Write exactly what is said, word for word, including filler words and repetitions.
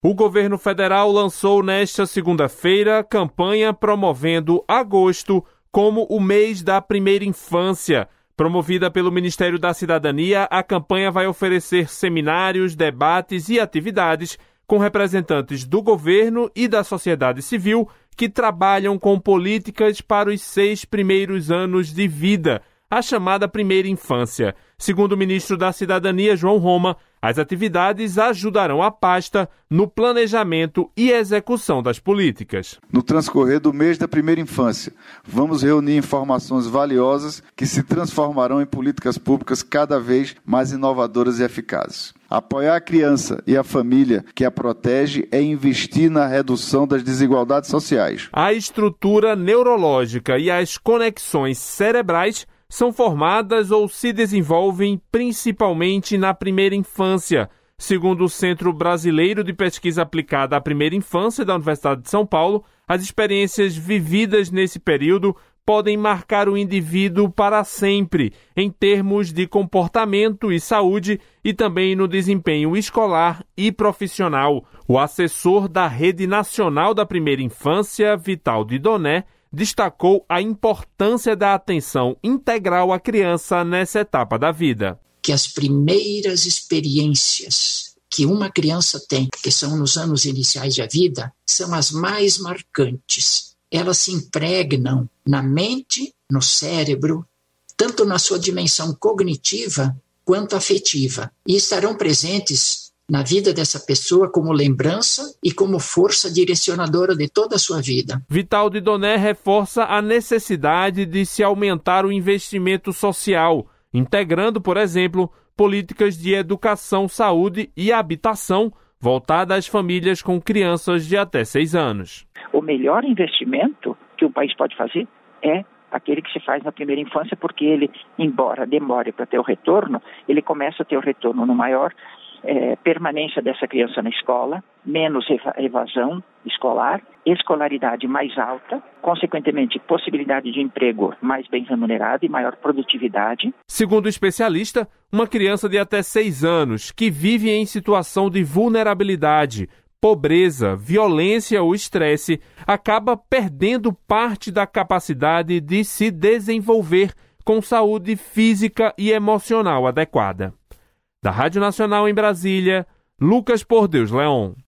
O governo federal lançou nesta segunda-feira campanha promovendo agosto como o mês da primeira infância. Promovida pelo Ministério da Cidadania, a campanha vai oferecer seminários, debates e atividades com representantes do governo e da sociedade civil que trabalham com políticas para os seis primeiros anos de vida, a chamada primeira infância. Segundo o ministro da Cidadania, João Roma, as atividades ajudarão a pasta no planejamento e execução das políticas. No transcorrer do mês da primeira infância, vamos reunir informações valiosas que se transformarão em políticas públicas cada vez mais inovadoras e eficazes. Apoiar a criança e a família que a protege é investir na redução das desigualdades sociais. A estrutura neurológica e as conexões cerebrais são formadas ou se desenvolvem principalmente na primeira infância. Segundo o Centro Brasileiro de Pesquisa Aplicada à Primeira Infância da Universidade de São Paulo, as experiências vividas nesse período podem marcar o indivíduo para sempre, em termos de comportamento e saúde e também no desempenho escolar e profissional. O assessor da Rede Nacional da Primeira Infância, Vitaldi Doné, destacou a importância da atenção integral à criança nessa etapa da vida. Que as primeiras experiências que uma criança tem, que são nos anos iniciais da vida, são as mais marcantes. Elas se impregnam na mente, no cérebro, tanto na sua dimensão cognitiva quanto afetiva, e estarão presentes na vida dessa pessoa como lembrança e como força direcionadora de toda a sua vida. Vitaldi Doné reforça a necessidade de se aumentar o investimento social, integrando, por exemplo, políticas de educação, saúde e habitação voltadas às famílias com crianças de até seis anos. O melhor investimento que o país pode fazer é aquele que se faz na primeira infância, porque ele, embora demore para ter o retorno, ele começa a ter o retorno no maior É, permanência dessa criança na escola, menos evasão escolar, escolaridade mais alta, consequentemente possibilidade de emprego mais bem remunerado e maior produtividade. Segundo o especialista, uma criança de até seis anos que vive em situação de vulnerabilidade, pobreza, violência ou estresse, acaba perdendo parte da capacidade de se desenvolver com saúde física e emocional adequada. Da Rádio Nacional em Brasília, Lucas Por Deus Leon.